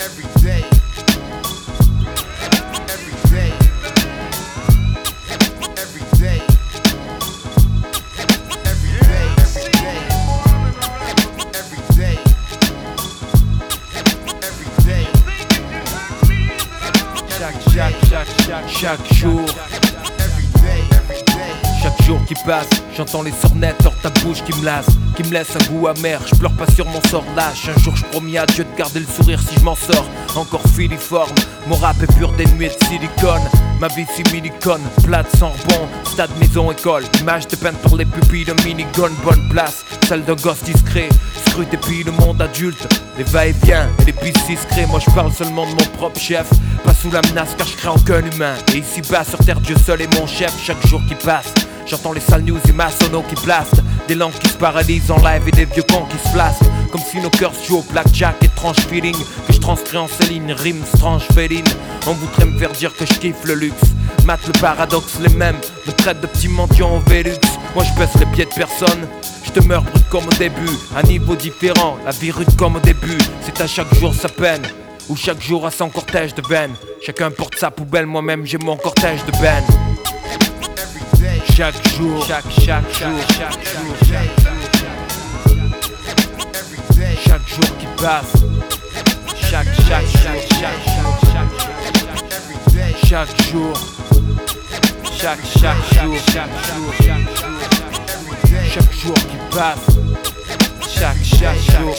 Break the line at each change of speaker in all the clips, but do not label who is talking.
Chaque jour, chaque jour qui passe, j'entends les sornettes hors ta bouche qui me laisse un goût amer. Je pleure pas sur mon sort lâche. Un jour je promis à Dieu de garder le sourire si je m'en sors. Encore filiforme, mon rap est pur des nuits de silicone. Ma vie silicone, plate sans rebond, stade, maison, école. Image de peinte pour les pupilles de minigun, bonne place, celle d'un gosse discret. Scrute et puis le monde adulte, les va-et-vient et les pistes discrets. Moi je parle seulement de mon propre chef, pas sous la menace car je crains aucun humain. Et ici bas sur terre Dieu seul est mon chef. Chaque jour qui passe, j'entends les sales news et maçonneaux qui blastent. Des langues qui se paralysent en live et des vieux cons qui se flasquent. Comme si nos cœurs se jouent au blackjack, étrange feeling que je transcris en céline, rime strange féline. On voudrait me faire dire que je kiffe le luxe. Mate le paradoxe, les mêmes me traitent de petit mendiant au Vélux. Moi je baisse les pieds de personne, je demeure brut comme au début. Un niveau différent, la vie rude comme au début. C'est à chaque jour sa peine, ou chaque jour a son cortège de veine. Chacun porte sa poubelle, moi-même j'ai mon cortège de benne. Chaque jour, chaque jour qui passe, chaque jour, chaque jour qui passe, chaque jour.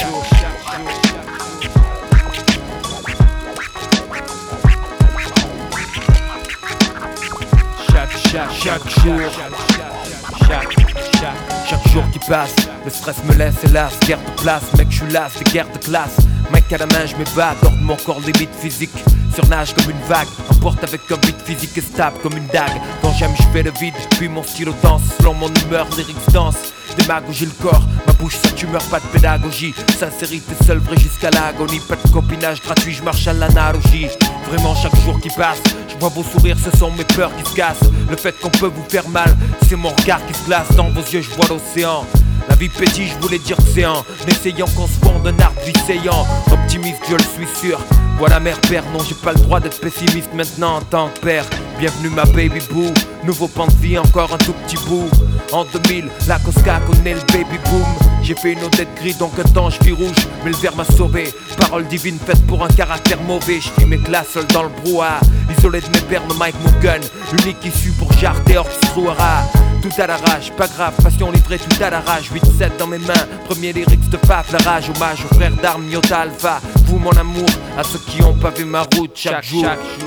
Chaque jour qui passe, le stress me laisse hélas. Guerre de place, mec je suis las, des guerres de classe. Mec à la main je m'évade, hors de mon corps limite physique. Surnage comme une vague, emporte avec un beat physique et stable comme une dague. Quand j'aime je fais le vide, puis mon stylo danse. Selon mon humeur, lyrics danse. Démagogie le corps, ma bouche sa tumeur, pas de pédagogie. Sincérité seule vraie jusqu'à l'agonie. Pas de copinage gratuit, je marche à l'analogie. Vraiment chaque jour qui passe, je vois vos sourires, ce sont mes peurs qui se cassent. Le fait qu'on peut vous faire mal, c'est mon regard qui se glace. Dans vos yeux je vois l'océan. La vie pétille, je voulais dire séant. N'essayant qu'on se fonde un arbre vicéant. Optimiste, je le suis sûr. Voilà mère père, non j'ai pas le droit d'être pessimiste maintenant en tant que père. Bienvenue ma baby boo, nouveau pan de vie, encore un tout petit bout. En 2000, la Cosca connaît le baby boom. J'ai fait une odette gris donc un temps je vis rouge. Mais le verre m'a sauvé, parole divine faite pour un caractère mauvais. Je vis mes classes seul dans le brouhaha, isolé de mes pères, no mic, mon gun. L'unique issue pour jarter hors de trouera. Tout à l'arrache, pas grave, passion livrée tout à l'arrache. 8-7 dans mes mains, premier lyrics de Faf, la rage. Hommage aux frères d'armes, Iota Alpha. Vous mon amour, à ceux qui ont pavé ma route chaque jour.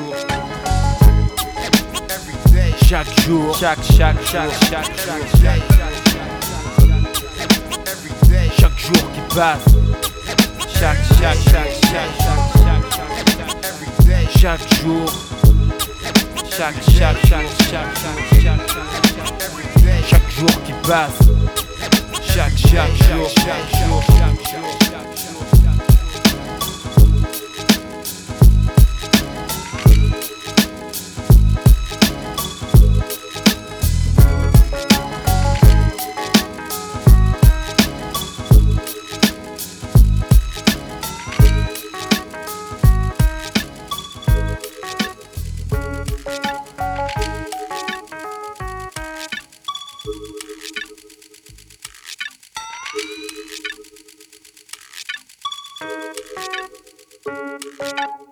Chaque jour, chaque jour qui passe, chaque jour, chaque jour qui passe, chaque jour.
Thank you.